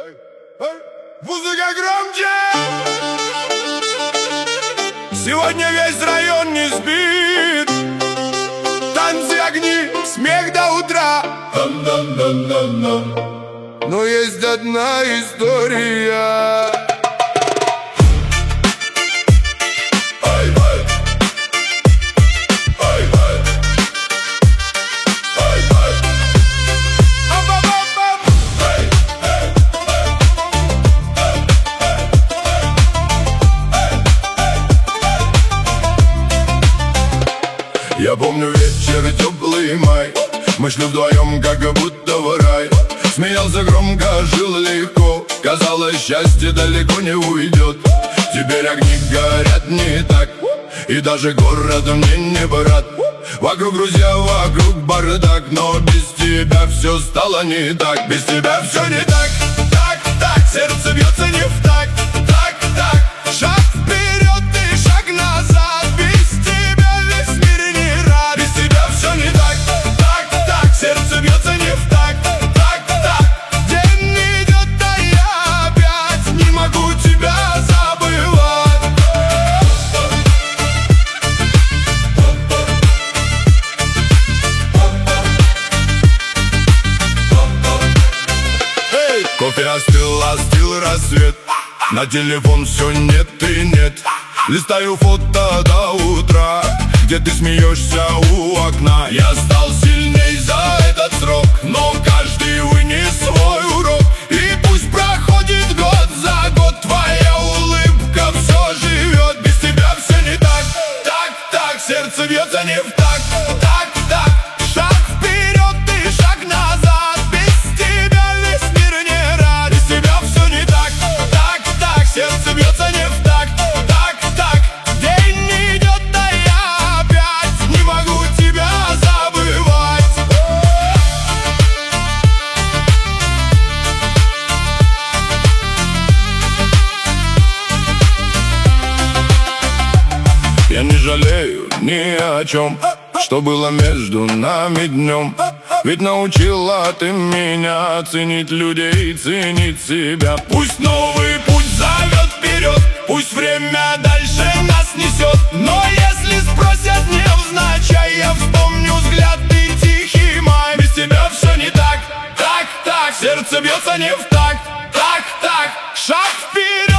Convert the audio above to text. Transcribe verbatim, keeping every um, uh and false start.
Музыка громче! Сегодня весь район не спит. Танцы, огни, смех до утра. Но есть одна история. Я помню вечер, теплый май. Мы шли вдвоем, как будто в рай. Смеялся громко, жил легко. Казалось, счастье далеко не уйдет. Теперь огни горят не так, и даже город мне не брат. Вокруг друзья, вокруг бардак, но без тебя все стало не так. Без тебя все не так, так, так. Сердце бьется не в такт, так, так. Шаг вперед и шаг назад. Без тебя весь мир не рад. Без тебя все не так, так, так. Сердце бьется не в такт, так, так. День идет, а я опять не могу тебя забывать. Эй! Кофе остыл, остыл рассвет. На телефон все нет и нет. Листаю фото до утра, где ты смеешься у окна. Я стал сильней за этот срок, но каждый вынес свой урок. И пусть проходит год за год, твоя улыбка все живет. Без тебя все не так, так, так. Сердце бьется не в такт, так, так. Шаг вперед и шаг назад. Без тебя весь мир не рад. Без тебя все не так, так, так. Сердце бьется не в такт, так, так. День идет, а я опять не могу тебя забывать. Я не жалею ни о чем, что было между нами днем. Ведь научила ты меня ценить людей, ценить себя. Пусть новый путь зовет вперед, пусть время дальше нас несет. Но если спросят невзначай, я вспомню взгляд и тихий май. Без тебя все не так, так, так. Сердце бьется не в такт, так, так. Шаг вперед.